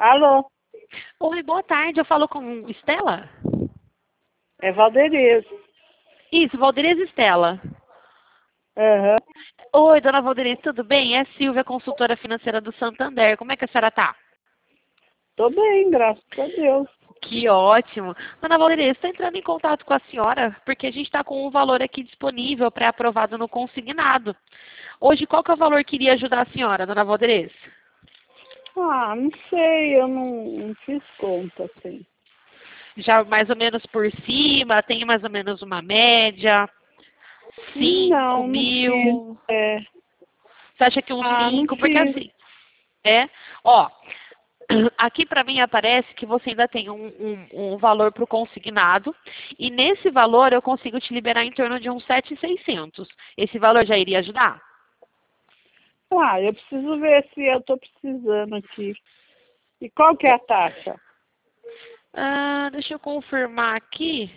Alô, Oi, boa tarde. Eu falo com Estela? é Valderez. Isso, Valderez Estela. Aham. Oi, dona Valderez, tudo bem? É Silvia, consultora financeira do Santander. Como é que a senhora tá? Tô bem, graças a Deus. Que ótimo. Dona Valderez, estou entrando em contato com a senhora porque a gente está com um valor aqui disponível pré-aprovado no consignado. Hoje, qual que é o valor que iria ajudar a senhora, dona Valderez? Ah, não sei, eu não fiz conta, assim. Já mais ou menos por cima, tem mais ou menos uma média? 5 Não fiz. mil? É. Você acha que uns Não 5? Porque fiz. assim, ó, aqui para mim aparece que você ainda tem um valor para o consignado e nesse valor eu consigo te liberar em torno de uns 7.600. Esse valor já iria ajudar? Ah, eu preciso ver se eu tô precisando aqui. E qual que é a taxa? Deixa eu confirmar aqui.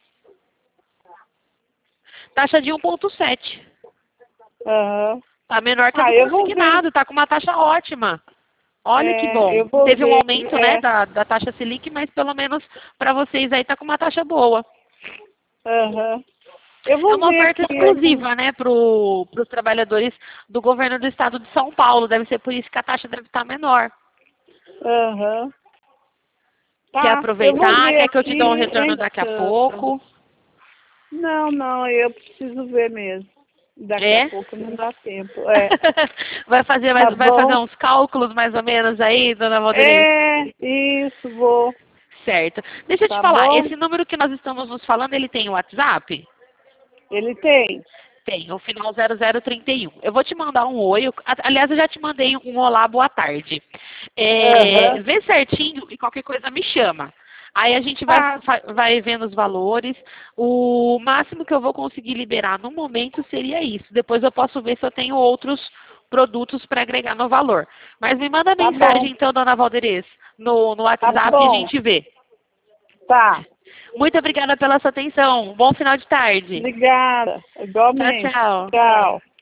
Taxa de 1,7. Aham. Tá menor que a Ah, do eu vou ver. consignado, tá com uma taxa ótima. Olha que É, bom. eu vou Teve um ver. aumento, né, É. da taxa Selic, mas pelo menos para vocês aí tá com uma taxa boa. Aham. Eu É vou uma ver oferta aqui. Eu não... exclusiva, né, para os trabalhadores do governo do estado de São Paulo. Deve ser por isso que a taxa deve estar menor. Aham. Quer Tá, eu vou aproveitar? ver Quer que eu te dê um aqui. retorno daqui a Então. pouco? Não, eu preciso ver mesmo. Daqui a É? pouco não dá tempo. É, tá Vai fazer bom? uns cálculos mais ou menos aí, dona Valdenez? É, isso, vou. Certo. Deixa eu te Tá falar, bom? esse número que nós estamos nos falando, ele tem WhatsApp? Ele tem. Tem, o final 0031. Eu vou te mandar um oi. Aliás, eu já te mandei um olá, boa tarde. Aham. Vê certinho e qualquer coisa me chama. Aí a gente Tá, vai vendo os valores. O máximo que eu vou conseguir liberar no momento seria isso. Depois eu posso ver se eu tenho outros produtos para agregar no valor. Mas me manda tá bom. mensagem então, dona Valderez, no Tá WhatsApp e a bom. gente vê. Tá. Muito obrigada pela sua atenção. Bom final de tarde. Obrigada. Tchau, Igualmente. tchau. Tchau.